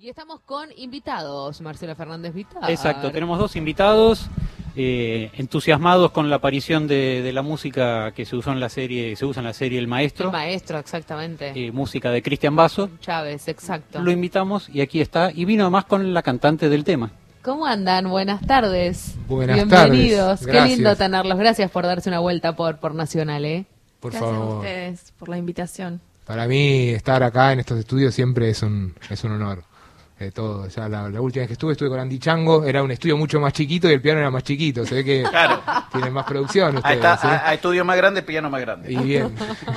Y estamos con invitados, Marcelo Fernández Vitar. Exacto, tenemos dos invitados entusiasmados con la aparición de la música que se usó en la serie, se usa en la serie El Maestro. El Maestro, exactamente. Música de Cristian Basso. Chávez, exacto. Lo invitamos y aquí está, y vino además con la cantante del tema. ¿Cómo andan? Buenas tardes. Buenas Bienvenidos. tardes. Qué lindo tenerlos. Gracias por darse una vuelta por Nacional, ¿eh? Por Gracias favor. a ustedes por la invitación. Para mí estar acá en estos estudios siempre es un honor. Todo. Ya la última vez que estuve con Andy Chango, era un estudio mucho más chiquito y el piano era más chiquito. Se ve que claro, tienen más producción ustedes. A estudio más grande, piano más grande. Y bien.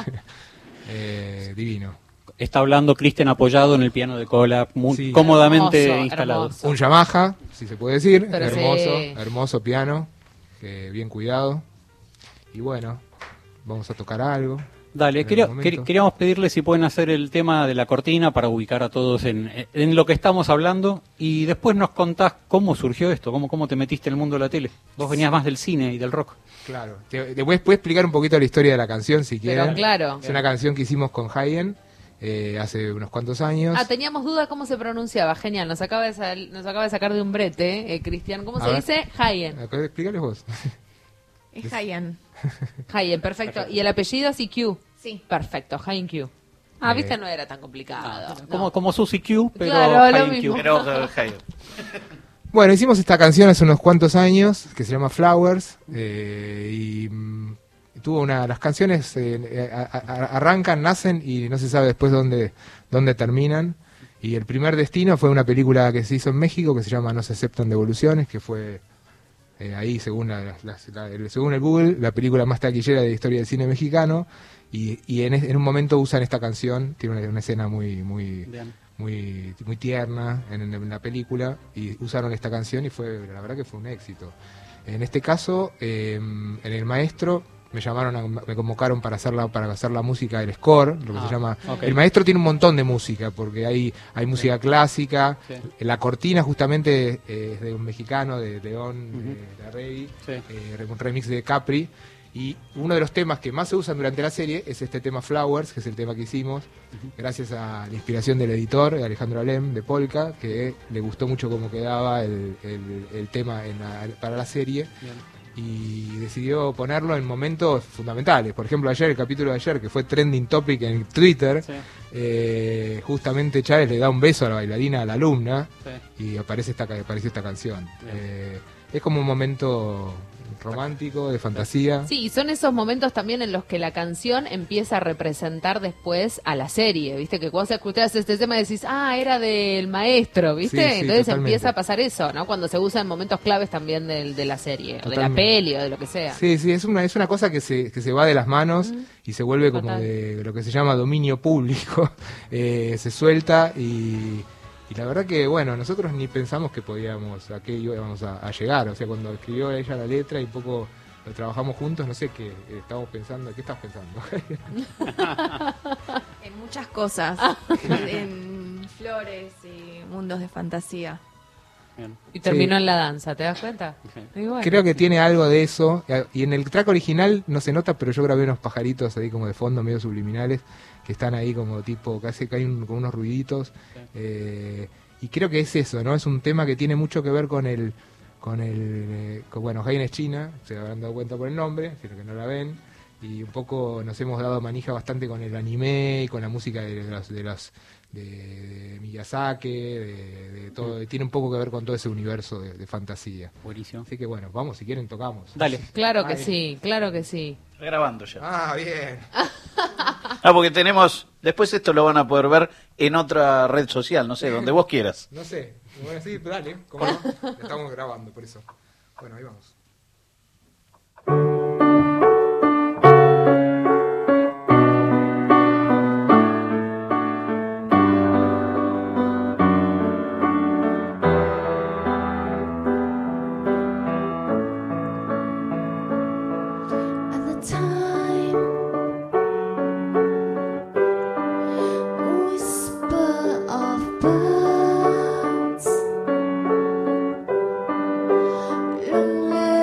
Divino. Está hablando Cristian apoyado en el piano de cola, muy Sí. cómodamente Hermoso, instalado. hermoso. Un Yamaha, si se puede decir. Pero hermoso, sí. hermoso piano. Bien cuidado. Y bueno, vamos a tocar algo. Dale, queríamos pedirle si pueden hacer el tema de la cortina para ubicar a todos en lo que estamos hablando, y después nos contás cómo surgió esto, cómo te metiste en el mundo de la tele. Vos venías más del cine y del rock. Claro. Después puedes explicar un poquito la historia de la canción si quieren. Pero claro. Es una canción que hicimos con Hayen hace unos cuantos años. Teníamos duda cómo se pronunciaba. Genial, nos acaba de sacar de un brete, Cristian. ¿Cómo A se ver. dice? Hayen. Explícales vos. Es Hayan. Hayen, perfecto. ¿Y el apellido? CQ. Sí. Perfecto, Hayen Q. Viste, no era tan complicado. No. Como Suzy Q, pero Claro, lo Hayen mismo. Q. Pero, Bueno, hicimos esta canción hace unos cuantos años que se llama Flowers y tuvo las canciones arrancan, nacen y no se sabe después dónde terminan. Y el primer destino fue una película que se hizo en México que se llama No se aceptan devoluciones, que fue ahí según según el Google la película más taquillera de la historia del cine mexicano. Y en un momento usan esta canción, tiene una escena muy tierna en la película, y usaron esta canción y la verdad que fue un éxito. En este caso, en El Maestro me convocaron para hacer la música del score, lo que se llama. Okay. El Maestro tiene un montón de música, porque hay música clásica. Sí. La cortina justamente es de un mexicano, de León, de la Rey, Sí. un remix de Capri. Y uno de los temas que más se usan durante la serie es este tema Flowers, que es el tema que hicimos, gracias a la inspiración del editor, Alejandro Alem, de Polka, que le gustó mucho cómo quedaba el tema para la serie. Bien. Y decidió ponerlo en momentos fundamentales. Por ejemplo, el capítulo de ayer, que fue trending topic en Twitter, Sí. justamente Chávez le da un beso a la bailarina, a la alumna, Sí. y apareció esta canción. Es como un momento romántico, de fantasía. Sí, y son esos momentos también en los que la canción empieza a representar después a la serie, ¿viste? Que cuando escuchas este tema decís, era del Maestro, ¿viste? Sí, sí, Entonces totalmente. empieza a pasar eso, ¿no? Cuando se usa en momentos claves también de la serie, o de la Totalmente. peli, o de lo que sea. Sí, es una cosa que se va de las manos y se vuelve como Total. de lo que se llama dominio público. Se suelta y la verdad que, bueno, nosotros ni pensamos que a qué íbamos a llegar. O sea, cuando escribió ella la letra y un poco lo trabajamos juntos, no sé qué estábamos pensando. ¿Qué estás pensando? En muchas cosas. En flores y mundos de fantasía. Bien. Y terminó Sí. en la danza, ¿te das cuenta? Sí. Y bueno. Creo que tiene algo de eso. Y en el track original no se nota, pero yo grabé unos pajaritos ahí como de fondo, medio subliminales, que están ahí como tipo, casi que hay como unos ruiditos. Y creo que es eso, ¿no? Es un tema que tiene mucho que ver con bueno, Hayen es china, se habrán dado cuenta por el nombre, sino que no la ven. Y un poco nos hemos dado manija bastante con el anime y con la música de Miyazaki, de todo. Tiene un poco que ver con todo ese universo de fantasía. Buenísimo. Así que bueno, vamos, si quieren tocamos. Dale. Claro que Ahí. sí, claro que sí. grabando ya. Bien. Porque después esto lo van a poder ver en otra red social, no sé, donde vos quieras. No sé. Bueno, sí, dale, ¿cómo no? Estamos grabando, por eso. Bueno, ahí vamos. At the time, whisper of birds, lonely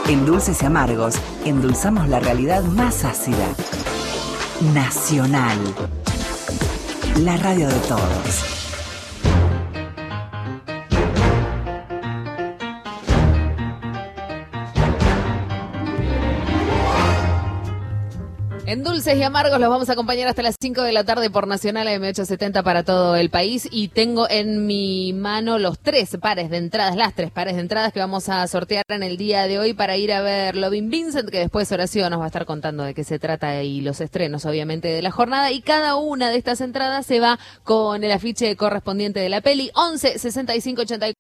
En Dulces y Amargos, endulzamos la realidad más ácida. Nacional. La radio de todos. En Dulces y Amargos los vamos a acompañar hasta las 5 de la tarde por Nacional AM870 para todo el país, y tengo en mi mano las 3 pares de entradas que vamos a sortear en el día de hoy para ir a ver Loving Vincent, que después Horacio nos va a estar contando de qué se trata y los estrenos obviamente de la jornada, y cada una de estas entradas se va con el afiche correspondiente de la peli. 11 65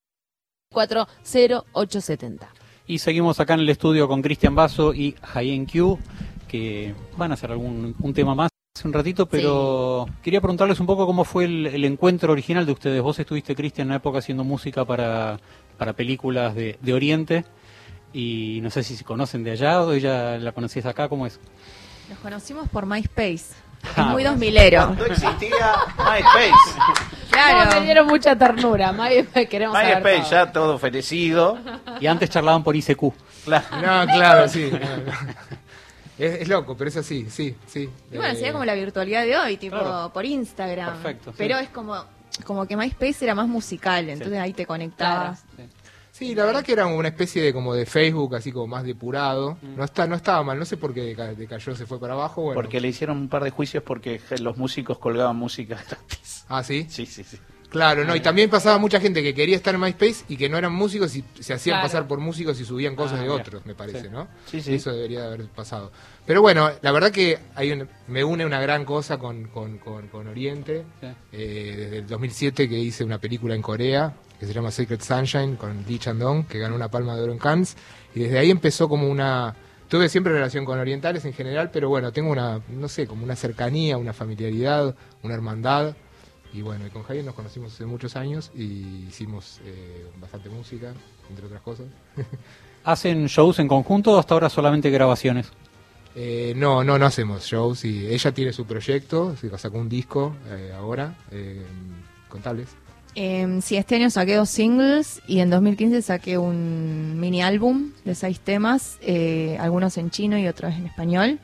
84 0870. Y seguimos acá en el estudio con Cristian Basso y Hayen Q, que van a hacer un tema más hace un ratito, pero quería preguntarles un poco cómo fue el encuentro original de ustedes. Vos estuviste, Cristian, en una época haciendo música para películas de Oriente, y no sé si se conocen de allá o ella la conocías acá, ¿cómo es? Nos conocimos por MySpace. Es muy 2000ero. No existía MySpace. Claro. No, me dieron mucha ternura. Queremos saber MySpace todo. ya todo ofrecido. Y antes charlaban por ICQ. Claro. No, claro, sí. No. Es loco, pero es así, sí. Y bueno, sería como la virtualidad de hoy, tipo Claro. por Instagram. Perfecto, sí. Pero es como que MySpace era más musical, entonces ahí te conectabas. Sí, la verdad que era una especie de como de Facebook, así como más depurado. No estaba mal, no sé por qué decayó, se fue para abajo. Bueno. Porque le hicieron un par de juicios porque los músicos colgaban música gratis. Ah, ¿sí? Sí. Claro, no, y también pasaba mucha gente que quería estar en MySpace y que no eran músicos y se hacían Claro. pasar por músicos y subían cosas de bien. otros, me parece, Sí. ¿no? Sí. Eso debería de haber pasado. Pero bueno, la verdad que me une una gran cosa con Oriente. Sí. Desde el 2007 que hice una película en Corea que se llama Sacred Sunshine con Lee Chandong, que ganó una Palma de Oro en Cannes, y desde ahí empezó como tuve siempre relación con orientales en general, pero bueno, tengo como una cercanía, una familiaridad, una hermandad. Y bueno, y con Javier nos conocimos hace muchos años y hicimos bastante música, entre otras cosas. ¿Hacen shows en conjunto o hasta ahora solamente grabaciones? No hacemos shows. Y ella tiene su proyecto, sacó un disco ahora, contables. Sí, este año saqué 2 singles y en 2015 saqué un mini álbum de 6 temas, algunos en chino y otros en español.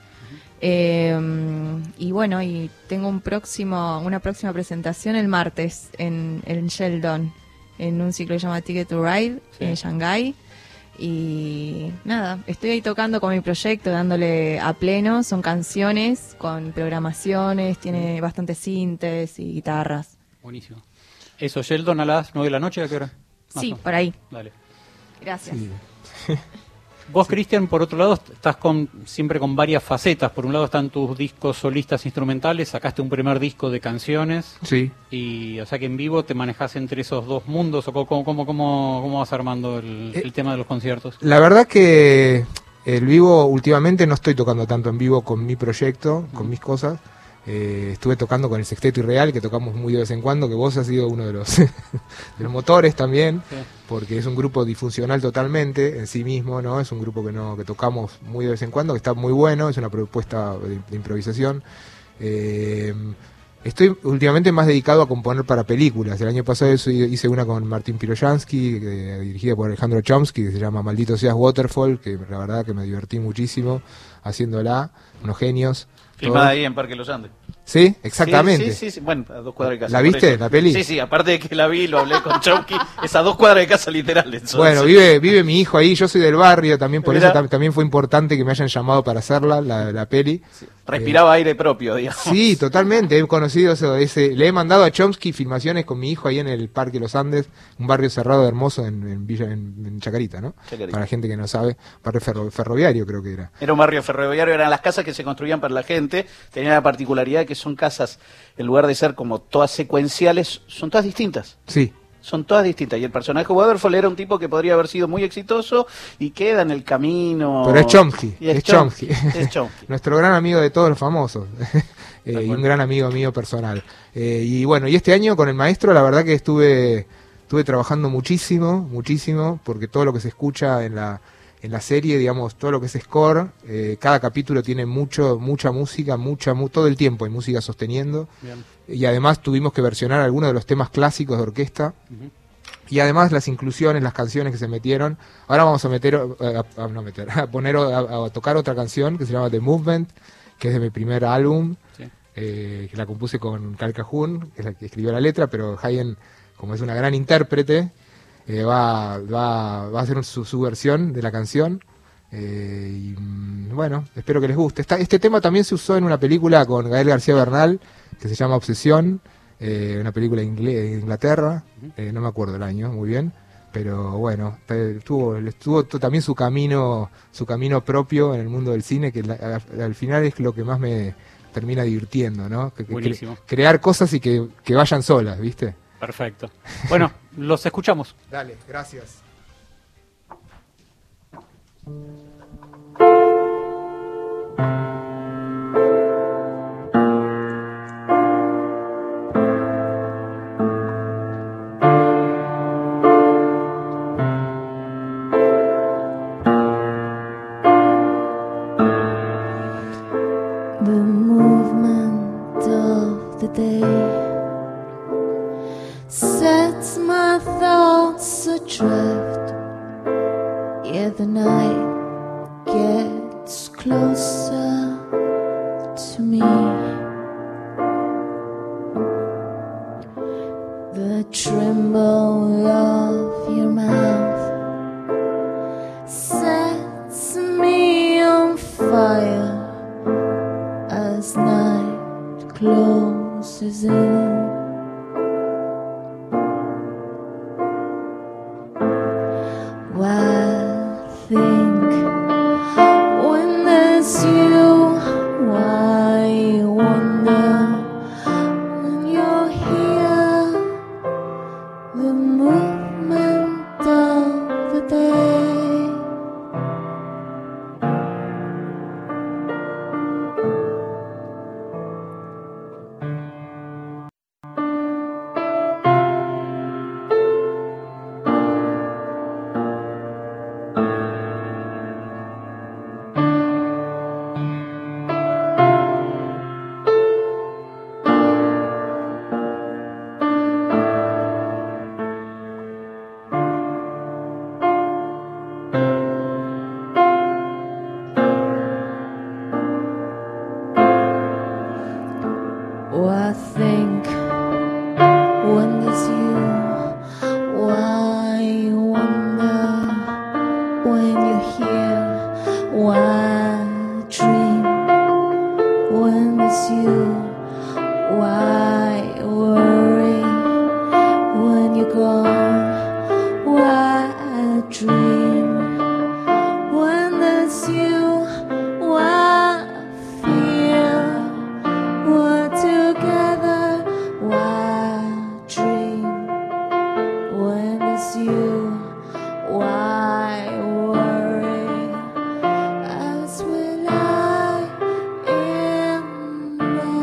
Y bueno, y tengo una próxima presentación el martes en Sheldon, en un ciclo que se llama Ticket to Ride, en Shanghái. Y nada, estoy ahí tocando con mi proyecto, dándole a pleno. Son canciones con programaciones, tiene bastantes sintes y guitarras. Buenísimo. Eso, Sheldon, a las 9 de la noche, ¿a qué hora? Sí, por ahí. Dale. Gracias. Sí. Vos, Cristian, por otro lado, estás siempre con varias facetas. Por un lado están tus discos solistas instrumentales, sacaste un primer disco de canciones. Sí. Y, o sea que en vivo te manejás entre esos dos mundos, o ¿cómo vas armando el tema de los conciertos? La verdad que el vivo, últimamente no estoy tocando tanto en vivo con mi proyecto, con mis cosas. Estuve tocando con el Sexteto Irreal, que tocamos muy de vez en cuando, que vos has sido uno de los, de los motores también, Sí. porque es un grupo disfuncional totalmente en sí mismo, ¿no? Es un grupo que tocamos muy de vez en cuando, que está muy bueno, es una propuesta de improvisación. Estoy últimamente más dedicado a componer para películas. El año pasado hice una con Martín Piroyansky, dirigida por Alejandro Chomsky, que se llama Maldito Seas Waterfall, que la verdad que me divertí muchísimo haciéndola, unos genios. Filmada Todo. ahí en Parque Los Andes. Sí, exactamente. Sí. Bueno, a 2 cuadras de casa. ¿La por viste, eso. la peli? Sí, aparte de que la vi, lo hablé con Chomsky, es a 2 cuadras de casa literal. Entonces. Bueno, vive mi hijo ahí, yo soy del barrio también, por Mirá. eso también fue importante que me hayan llamado para hacerla, la peli. Respiraba aire propio, digamos. Sí, totalmente, he conocido le he mandado a Chomsky filmaciones con mi hijo ahí en el Parque Los Andes, un barrio cerrado hermoso en Chacarita, ¿no? Chacarita. Para la gente que no sabe, barrio ferroviario creo que era. Era un barrio ferroviario, eran las casas que se construían para la gente, tenían la particularidad que son casas, en lugar de ser como todas secuenciales, son todas distintas. Sí. Son todas distintas. Y el personaje Waterfall era un tipo que podría haber sido muy exitoso y queda en el camino. Pero es Chomsky, Y es Chomsky. Es Chomsky. Nuestro gran amigo de todos los famosos. Y un gran amigo mío personal. Y bueno, y este año con el maestro, la verdad que estuve trabajando muchísimo, porque todo lo que se escucha en la serie, digamos, todo lo que es score, cada capítulo tiene mucha música, todo el tiempo hay música sosteniendo. Bien. Y además tuvimos que versionar algunos de los temas clásicos de orquesta. Y además las inclusiones, las canciones que se metieron. Ahora vamos a a tocar otra canción que se llama The Movement, que es de mi primer álbum, Sí. que la compuse con Cal Cajun, que es la que escribió la letra, pero Hayen, como es una gran intérprete, va a hacer su versión de la canción. Bueno, espero que les guste. Este tema también se usó en una película con Gael García Bernal, que se llama Obsesión, una película de Inglaterra, no me acuerdo el año muy bien, pero bueno, tuvo también su camino propio en el mundo del cine, que al final es lo que más me termina divirtiendo, ¿no? Buenísimo. Crear cosas y que vayan solas, ¿viste? Perfecto. Bueno, los escuchamos. Dale, gracias. The movement of the day sets my thoughts adrift. Yeah, the night gets closer to me. The tremble of your mouth sets me on fire as night closes in. Why think when there's you? Why wonder when you're here? The movement of the day. Why think when there's you? Why wonder when you're here? Why dream when there's you? Why worry when you're gone? Why dream when there's you? Why feel we're together? Why dream when there's you? Why worry as we lie in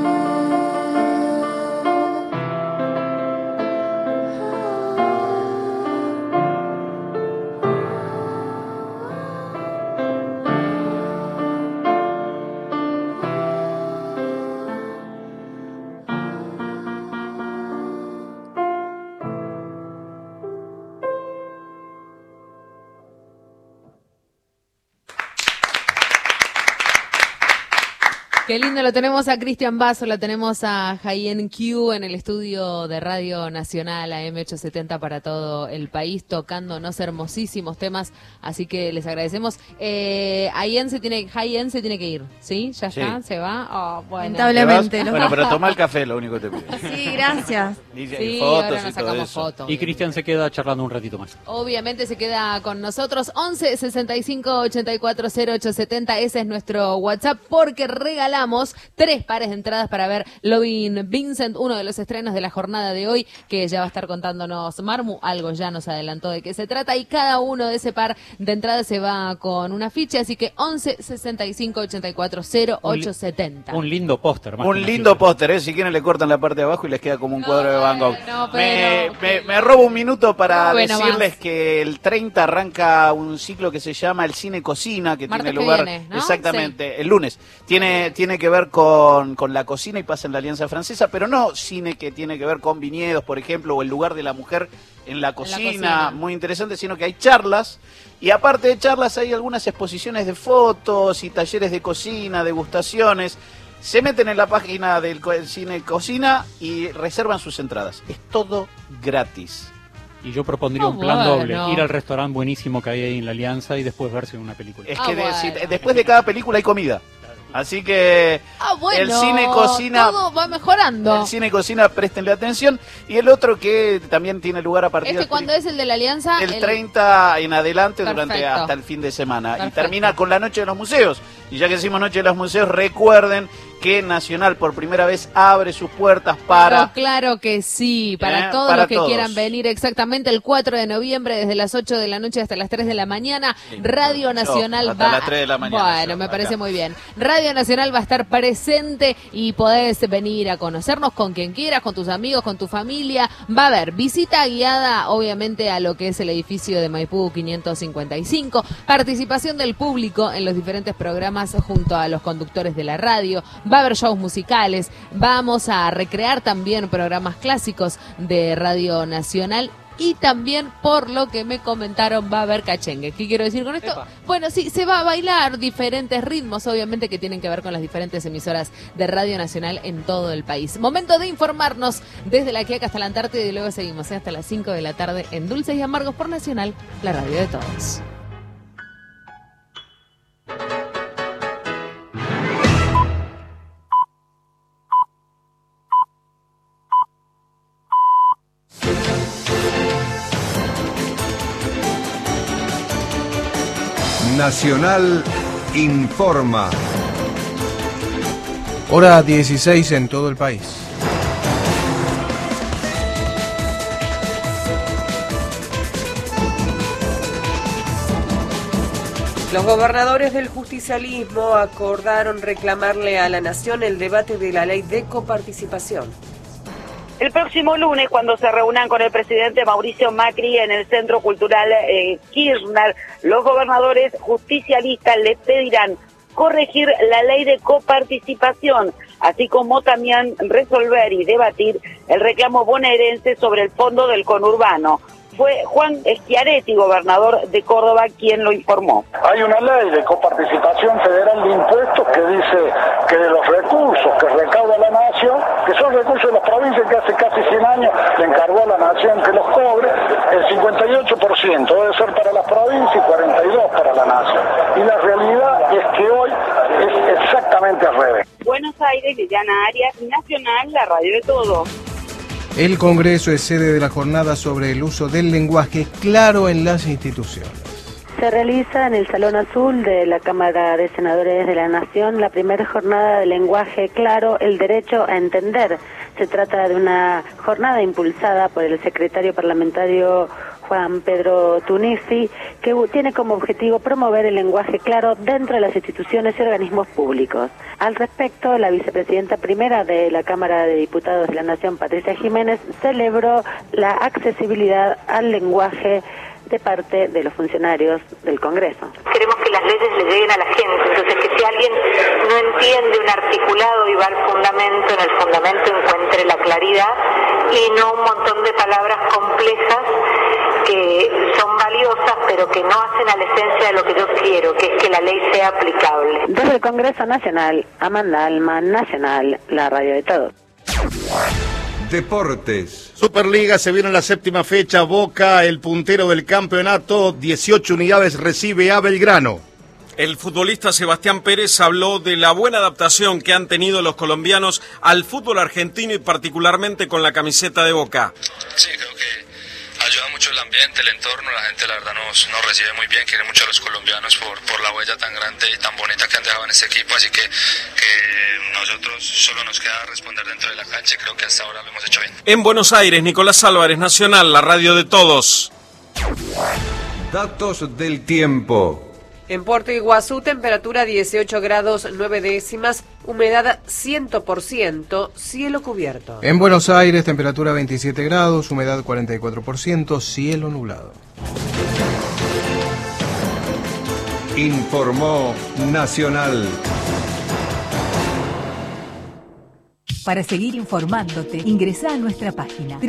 Qué lindo, lo tenemos a Cristian Basso, lo tenemos a Hayen Q en el estudio de Radio Nacional AM870 para todo el país, tocándonos hermosísimos temas, así que les agradecemos. Hayen se tiene que ir, ¿sí? ¿Ya Sí. está? ¿Se va? Oh, bueno. Lamentablemente. Bueno, pero toma el café, lo único que te pido. Sí, gracias. Y Sí, fotos ahora y nos todo sacamos eso. fotos. Y Cristian se queda charlando un ratito más. Obviamente se queda con nosotros. 11 65 84 0870, ese es nuestro WhatsApp, porque regalamos 3 pares de entradas para ver Lovin' Vincent, uno de los estrenos de la jornada de hoy, que ya va a estar contándonos Marmu, algo ya nos adelantó de qué se trata, y cada uno de ese par de entradas se va con una ficha, así que 11 65 84 0870. Un lindo póster. más que Un una lindo ficha. póster, si quieren le cortan la parte de abajo y les queda como un cuadro de Van Gogh. no, pero- me robo un minuto para Bueno, decirles más. que el 30 arranca un ciclo que se llama El Cine Cocina, que Martes tiene que lugar viene, ¿no? exactamente el lunes. Tiene tiene que ver con la cocina y pasa en la Alianza Francesa, pero no cine que tiene que ver con viñedos, por ejemplo, o el lugar de la mujer en la cocina, muy interesante, sino que hay charlas, y aparte de charlas hay algunas exposiciones de fotos y talleres de cocina, degustaciones. Se meten en la página del Cine Cocina y reservan sus entradas. Es todo gratis. Y yo propondría un plan doble, ir al restaurante buenísimo que hay ahí en la Alianza y después verse una película. Es que después de cada película hay comida. Así que el Cine Cocina, todo va mejorando. El Cine Cocina, préstenle atención. Y el otro que también tiene lugar a partir del cuando es el de la Alianza, el 30 en adelante. Perfecto. Durante hasta el fin de semana. Perfecto. Y termina con la Noche de los Museos. Y ya que decimos Noche de los Museos, recuerden que Nacional por primera vez abre sus puertas para... Claro que sí, para todos los que quieran venir, exactamente el 4 de noviembre desde las 8 de la noche hasta las 3 de la mañana, Radio Nacional hasta las 3 de la mañana. Bueno, me parece muy bien. Radio Nacional va a estar presente y podés venir a conocernos con quien quieras, con tus amigos, con tu familia. Va a haber visita guiada, obviamente, a lo que es el edificio de Maipú 555, participación del público en los diferentes programas junto a los conductores de la radio. Va a haber shows musicales, vamos a recrear también programas clásicos de Radio Nacional y también, por lo que me comentaron, va a haber cachengue. ¿Qué quiero decir con esto? Epa. Bueno, sí, se va a bailar diferentes ritmos, obviamente, que tienen que ver con las diferentes emisoras de Radio Nacional en todo el país. Momento de informarnos desde la Quiaca hasta la Antártida y luego seguimos hasta las 5 de la tarde en Dulces y Amargos por Nacional, la radio de todos. Nacional informa. Hora 16 en todo el país. Los gobernadores del justicialismo acordaron reclamarle a la Nación el debate de la ley de coparticipación. El próximo lunes, cuando se reúnan con el presidente Mauricio Macri en el Centro Cultural Kirchner, los gobernadores justicialistas le pedirán corregir la ley de coparticipación, así como también resolver y debatir el reclamo bonaerense sobre el fondo del conurbano. Fue Juan Schiaretti, gobernador de Córdoba, quien lo informó. Hay una ley de coparticipación federal de impuestos que dice que de los recursos que recauda la nación, que son recursos de las provincias que hace casi 100 años le encargó a la nación que los cobre, el 58% debe ser para las provincias y 42% para la nación. Y la realidad es que hoy es exactamente al revés. Buenos Aires, Liliana Arias, Nacional, la radio de todos. El Congreso es sede de la jornada sobre el uso del lenguaje claro en las instituciones. Se realiza en el Salón Azul de la Cámara de Senadores de la Nación la primera jornada de lenguaje claro, el derecho a entender. Se trata de una jornada impulsada por el secretario parlamentario Juan Pedro Tunisi, que tiene como objetivo promover el lenguaje claro dentro de las instituciones y organismos públicos. Al respecto, la vicepresidenta primera de la Cámara de Diputados de la Nación, Patricia Jiménez, celebró la accesibilidad al lenguaje de parte de los funcionarios del Congreso. Queremos que las leyes le lleguen a la gente, entonces que si alguien no entiende un articulado y va al fundamento, en el fundamento encuentre la claridad y no un montón de palabras complejas que son valiosas pero que no hacen a la esencia de lo que yo quiero, que es que la ley sea aplicable. Desde el Congreso Nacional, Amanda Alman, Nacional, la radio de todos. Deportes. Superliga, se viene la séptima fecha. Boca, el puntero del campeonato, 18 unidades recibe a Belgrano. El futbolista Sebastián Pérez habló de la buena adaptación que han tenido los colombianos al fútbol argentino y particularmente con la camiseta de Boca. Sí, creo que ayuda mucho el ambiente, el entorno, la gente la verdad nos recibe muy bien, quiere mucho a los colombianos por la huella tan grande y tan bonita que han dejado en este equipo, así que nosotros solo nos queda responder dentro de la cancha y creo que hasta ahora lo hemos hecho bien. En Buenos Aires, Nicolás Álvarez, Nacional, la radio de todos. Datos del tiempo. En Puerto Iguazú, temperatura 18 grados 9 décimas, humedad 100%, cielo cubierto. En Buenos Aires, temperatura 27 grados, humedad 44%, cielo nublado. Informó Nacional. Para seguir informándote, ingresá a nuestra página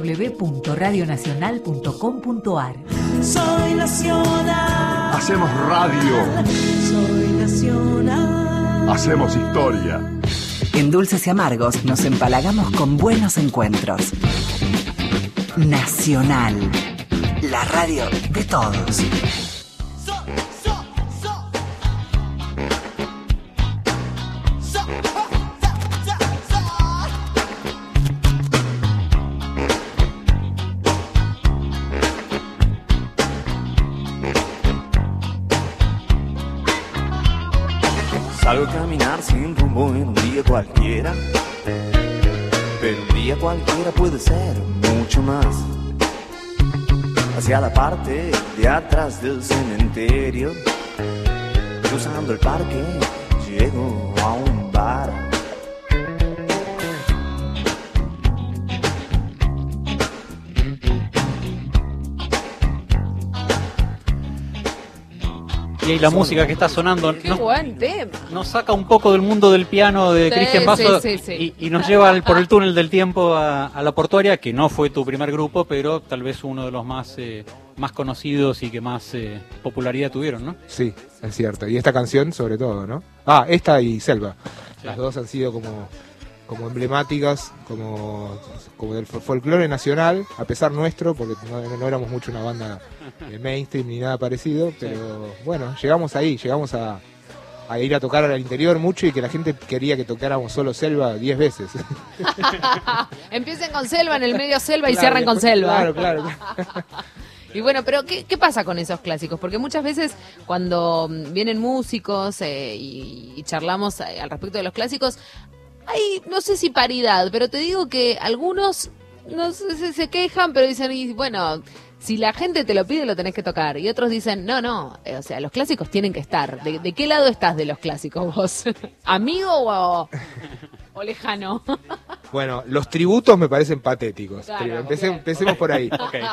www.radionacional.com.ar. Soy nacional. Hacemos radio. Soy nacional. Hacemos historia. En Dulces y Amargos nos empalagamos con buenos encuentros. Nacional, la radio de todos. Salgo a caminar sin rumbo en un día cualquiera, pero un día cualquiera puede ser mucho más. Hacia la parte de atrás del cementerio, cruzando el parque, llego a un bar. Y ahí la música que está sonando Qué buen tema. nos saca un poco del mundo del piano de Sí, Cristian Basso sí. y nos lleva por el túnel del tiempo a La Portuaria, que no fue tu primer grupo, pero tal vez uno de los más conocidos y que más popularidad tuvieron, ¿no? Sí, es cierto. Y esta canción sobre todo, ¿no? Esta y Selva. Sí. Las dos han sido como emblemáticas, como del folclore nacional, a pesar nuestro, porque no éramos mucho una banda mainstream ni nada parecido, pero bueno, llegamos ahí, llegamos a ir a tocar al interior mucho y que la gente quería que tocáramos solo Selva 10 veces. Empiecen con Selva, en el medio Selva y cierran con Selva. Claro. Y bueno, pero ¿qué pasa con esos clásicos? Porque muchas veces cuando vienen músicos y charlamos al respecto de los clásicos, hay, no sé si paridad, pero te digo que algunos no sé si se quejan, pero dicen, y bueno, si la gente te lo pide, lo tenés que tocar. Y otros dicen, no, o sea, los clásicos tienen que estar. ¿De qué lado estás de los clásicos vos? ¿Amigo o lejano? Bueno, los tributos me parecen patéticos. Claro, empecemos por ahí. Okay.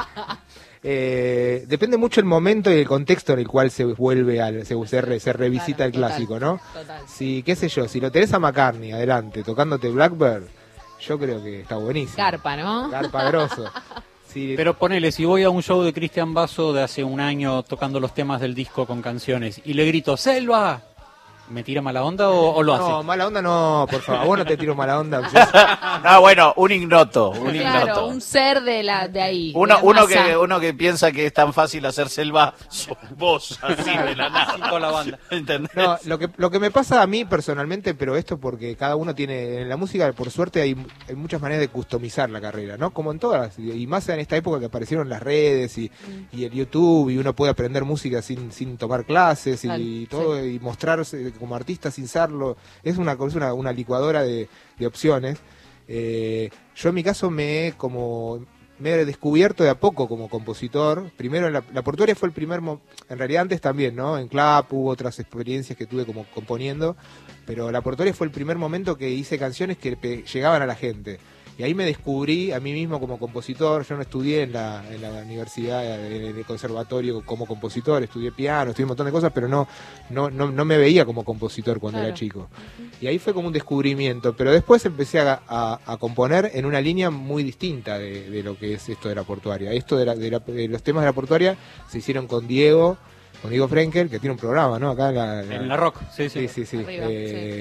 Depende mucho el momento y el contexto en el cual se vuelve se revisita el clásico, ¿no? Total. Si, qué sé yo, si lo tenés a McCartney adelante tocándote Blackbird, yo creo que está buenísimo. Carpa, ¿no? Carpa grosso. Sí. Pero ponele, si voy a un show de Cristian Basso de hace un año tocando los temas del disco con canciones y le grito ¡Selva! ¿Me tira mala onda o lo hace? No, mala onda no, por favor, vos no te tiro mala onda. Bueno, un ignoto. Claro, un ser de ahí. Uno que piensa que es tan fácil hacer Selva, sos vos, así de la nada. Con la banda. ¿Entendés? No, lo que me pasa a mí personalmente, pero esto porque cada uno tiene, en la música por suerte hay muchas maneras de customizar la carrera, ¿no? Como en todas, y más en esta época que aparecieron las redes y el YouTube, y uno puede aprender música sin tomar clases y todo, y mostrarse como artista sin serlo. Es una licuadora de opciones. Yo en mi caso me he descubierto de a poco como compositor. Primero La Portuaria fue el primer, en realidad antes también, ¿no? En Club hubo otras experiencias que tuve como componiendo, pero La Portuaria fue el primer momento que hice canciones que llegaban a la gente. Y ahí me descubrí a mí mismo como compositor. Yo no estudié en la universidad, en el conservatorio como compositor, estudié piano, estudié un montón de cosas, pero no me veía como compositor cuando era chico. Y ahí fue como un descubrimiento, pero después empecé a componer en una línea muy distinta de lo que es esto de La Portuaria. Esto de los temas de La Portuaria se hicieron con Diego Frenkel, que tiene un programa, ¿no? Acá en la Rock, sí. Arriba,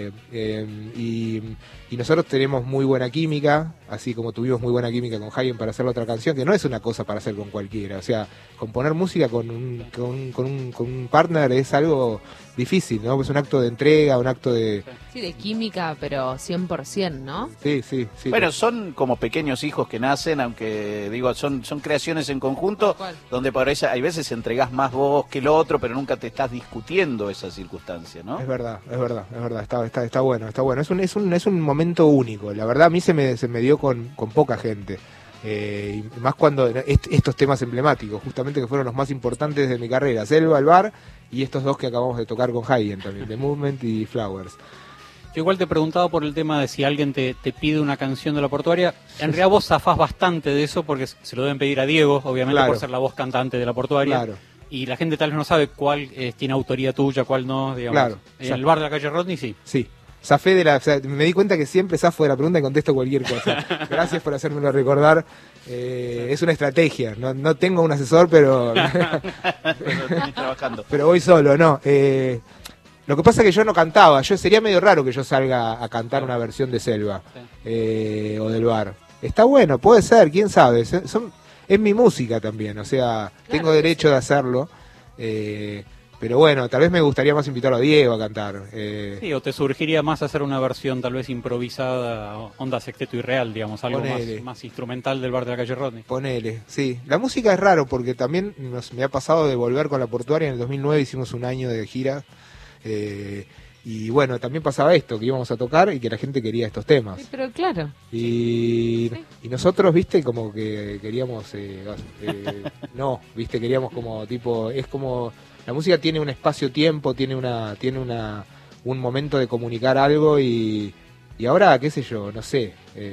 Y nosotros tenemos muy buena química, así como tuvimos muy buena química con Haydn para hacer la otra canción, que no es una cosa para hacer con cualquiera. O sea, componer música con un partner es algo difícil, ¿no? Es un acto de entrega, un acto de... Sí, de química, pero 100%, ¿no? Sí. Bueno, son como pequeños hijos que nacen, aunque digo, son creaciones en conjunto, donde por eso hay veces entregás más vos que el otro, pero nunca te estás discutiendo esa circunstancia, ¿no? Es verdad, está bueno. Es un momento único, la verdad a mí se me dio con poca gente. Y más cuando estos temas emblemáticos, justamente que fueron los más importantes de mi carrera, Selva, el Bar, y estos dos que acabamos de tocar con Haydn también, The Movement y Flowers. Yo igual te preguntaba por el tema de si alguien te pide una canción de La Portuaria. En realidad vos zafás bastante de eso porque se lo deben pedir a Diego, obviamente, por ser la voz cantante de La Portuaria. Claro. Y la gente tal vez no sabe cuál tiene autoría tuya, cuál no, digamos. Claro. El Bar de la calle Rodney, sí. Sí. zafé de la... O sea, me di cuenta que siempre zafo de la pregunta y contesto cualquier cosa. Gracias por hacérmelo recordar. Es una estrategia. No tengo un asesor, pero... pero voy solo, ¿no? Lo que pasa es que yo no cantaba. Sería medio raro que yo salga a cantar una versión de Selva o del Bar. Está bueno, puede ser, quién sabe. Es mi música también, o sea, tengo derecho de hacerlo. Pero bueno, tal vez me gustaría más invitarlo a Diego a cantar. Sí, o te surgiría más hacer una versión tal vez improvisada, onda sexteto irreal, digamos, algo más instrumental del Bar de la Calle Rodney. Ponele, sí. La música es raro porque también me ha pasado de volver con La Portuaria. En el 2009 hicimos un año de gira. Y bueno, también pasaba esto, que íbamos a tocar y que la gente quería estos temas. Sí, pero claro. Y nosotros, viste, como que queríamos... no, viste, queríamos como tipo... Es como... La música tiene un espacio-tiempo, tiene un momento de comunicar algo y ahora, qué sé yo, no sé,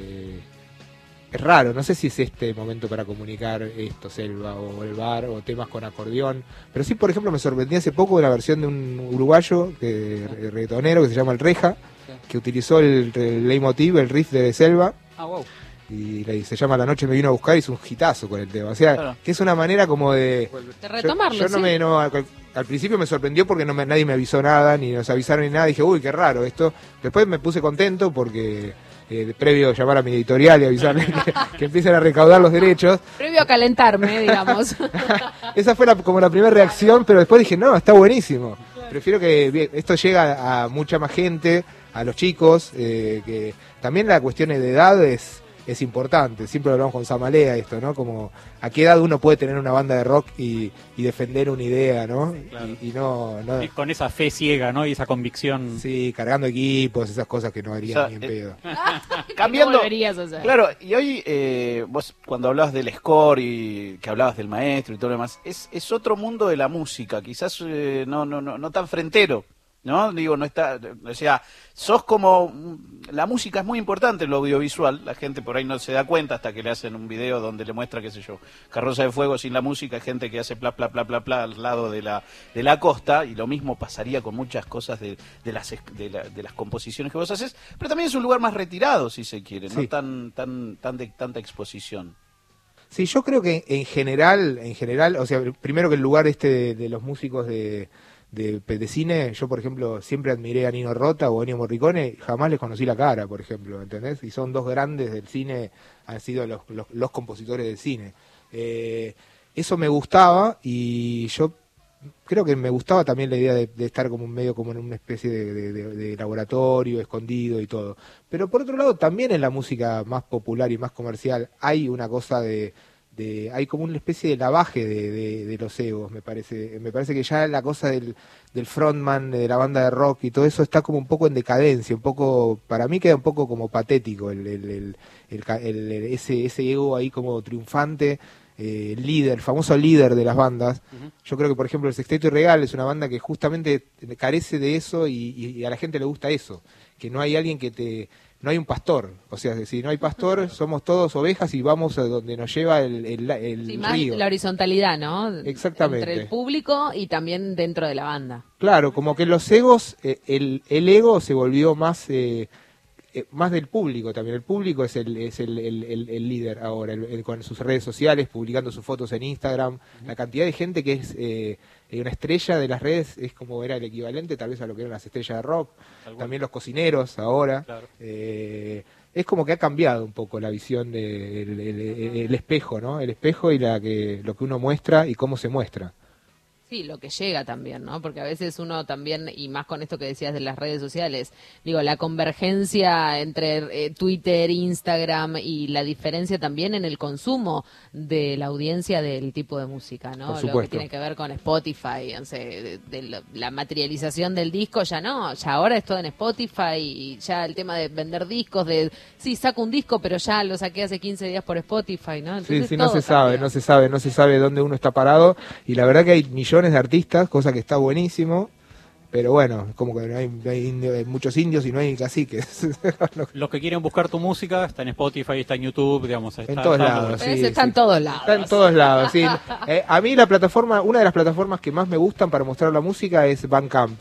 es raro, no sé si es este momento para comunicar esto, Selva o el Bar o temas con acordeón, pero sí, por ejemplo, me sorprendí hace poco de la versión de un uruguayo, reggaetonero, que se llama El Reja, que utilizó el leitmotiv, el riff de Selva. Ah, wow. Y se llama La Noche me vino a buscar y es un hitazo con el tema, o sea, claro, que es una manera como de retomarlo. Al principio me sorprendió porque nadie me avisó nada, ni nos avisaron ni nada, dije, uy, qué raro esto. Después me puse contento porque previo a llamar a mi editorial y avisarle que empiecen a recaudar los derechos. Previo a calentarme, digamos. Esa fue como la primera reacción, pero después dije, no, está buenísimo. Claro. Prefiero que esto llegue a mucha más gente, a los chicos, que también la cuestión de edad es importante. Siempre lo hablamos con Samalea esto, ¿no? Como a qué edad uno puede tener una banda de rock y defender una idea, ¿no? Claro. Y no con esa fe ciega, ¿no? Y esa convicción. Sí, cargando equipos, esas cosas que no harían ni en pedo. Cambiando. No, claro, y hoy vos cuando hablabas del score y que hablabas del maestro y todo lo demás, es otro mundo de la música, quizás no tan frentero. ¿No? Digo, no está, o sea, sos como, la música es muy importante en lo audiovisual, la gente por ahí no se da cuenta hasta que le hacen un video donde le muestra, qué sé yo, Carroza de Fuego sin la música, hay gente que hace pla, pla, pla, pla, pla al lado de la costa, y lo mismo pasaría con muchas cosas de las composiciones que vos haces, pero también es un lugar más retirado, si se quiere, sí, no tan de tanta exposición. Sí, yo creo que en general, o sea, primero que el lugar de los músicos de cine, yo por ejemplo siempre admiré a Nino Rota o a Ennio Morricone, jamás les conocí la cara, por ejemplo, ¿entendés? Y son dos grandes del cine, han sido los compositores del cine. Eso me gustaba y yo creo que me gustaba también la idea de estar como medio como en una especie de laboratorio escondido y todo. Pero por otro lado también en la música más popular y más comercial hay una cosa hay como una especie de lavaje de los egos, me parece que ya la cosa del frontman, de la banda de rock y todo eso está como un poco en decadencia, un poco, para mí queda un poco como patético ese ego ahí como triunfante, el famoso líder de las bandas. Uh-huh. Yo creo que por ejemplo el Sexteto Irreal es una banda que justamente carece de eso y a la gente le gusta eso, que no hay alguien no hay un pastor, o sea, si no hay pastor, somos todos ovejas y vamos a donde nos lleva el sí, más río. La horizontalidad, ¿no? Exactamente. Entre el público y también dentro de la banda. Claro, como que los egos, el ego se volvió más del público también. El público es el líder ahora, con sus redes sociales, publicando sus fotos en Instagram. Uh-huh. La cantidad de gente que es una estrella de las redes es como era el equivalente tal vez a lo que eran las estrellas de rock. También los cocineros ahora. Claro. Es como que ha cambiado un poco la visión del espejo, ¿no? El espejo y lo que uno muestra y cómo se muestra. Sí, lo que llega también, ¿no? Porque a veces uno también, y más con esto que decías de las redes sociales, digo, la convergencia entre Twitter, Instagram y la diferencia también en el consumo de la audiencia del tipo de música, ¿no? Lo que tiene que ver con Spotify, no sé, la materialización del disco, ya ahora es todo en Spotify y ya el tema de vender discos, sí, saco un disco, pero ya lo saqué hace 15 días por Spotify, ¿no? Entonces, sí, no se sabe dónde uno está parado y la verdad que hay millones de artistas, cosa que está buenísimo, pero bueno, como que hay muchos indios y no hay caciques. Los que quieren buscar tu música está en Spotify, está en YouTube, digamos, en todos lados. Sí, está en todos lados. Está en todos lados, sí. A mí una de las plataformas que más me gustan para mostrar la música es Bandcamp,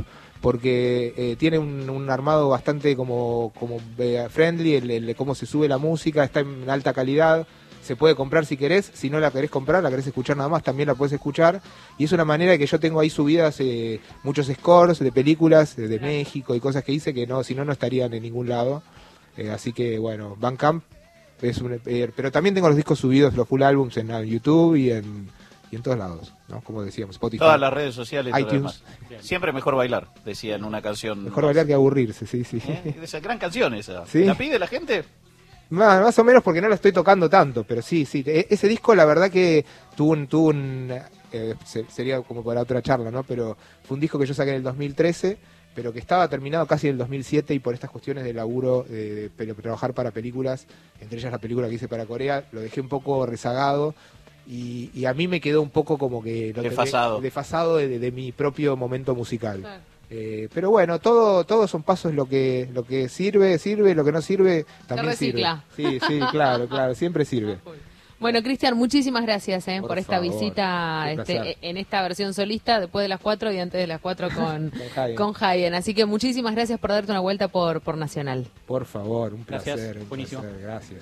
porque tiene un armado bastante como friendly, el cómo se sube la música, está en alta calidad. Se puede comprar si querés, si no la querés comprar, la querés escuchar nada más, también la puedes escuchar. Y es una manera que yo tengo ahí subidas muchos scores de películas de México y cosas que hice que si no estarían en ningún lado. Así que bueno, Bandcamp es pero también tengo los discos subidos, los full albums en YouTube y en todos lados, ¿no? Como decíamos, Spotify. Todas las redes sociales. iTunes. Siempre mejor bailar, decía en una canción. Mejor bailar que aburrirse, sí. Esa gran canción esa. ¿Sí? ¿La pide la gente? Más o menos porque no lo estoy tocando tanto, pero sí. Ese disco la verdad que tuvo un sería como para otra charla, ¿no? Pero fue un disco que yo saqué en el 2013, pero que estaba terminado casi en el 2007 y por estas cuestiones de laburo, de trabajar para películas, entre ellas la película que hice para Corea, lo dejé un poco rezagado y a mí me quedó un poco como que desfasado de mi propio momento musical. Claro. Pero bueno, todo son pasos, lo que sirve, lo que no sirve también sirve. Sí, claro, siempre sirve. Bueno, Cristian, muchísimas gracias por esta visita en esta versión solista, después de las 4 y antes de las 4 con Haydn. Así que muchísimas gracias por darte una vuelta por Nacional. Por favor, un placer. Gracias. Buenísimo. Placer, gracias.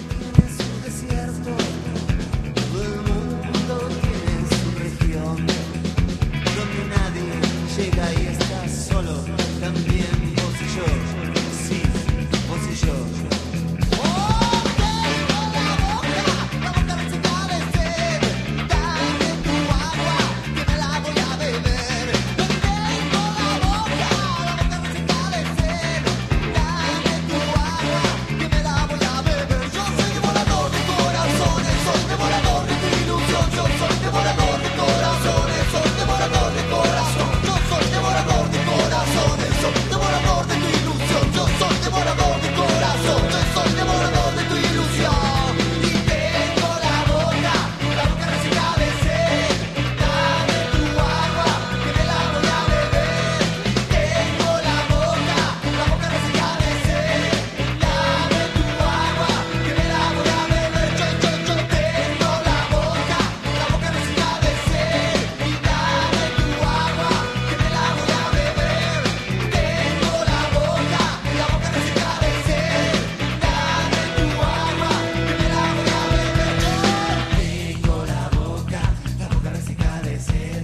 Todo el mundo tiene su región, donde nadie llega y está solo, también vos y yo, sí, vos y yo.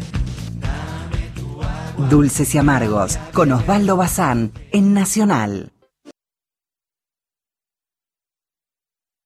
Dulces y Amargos, con Osvaldo Bazán, en Nacional.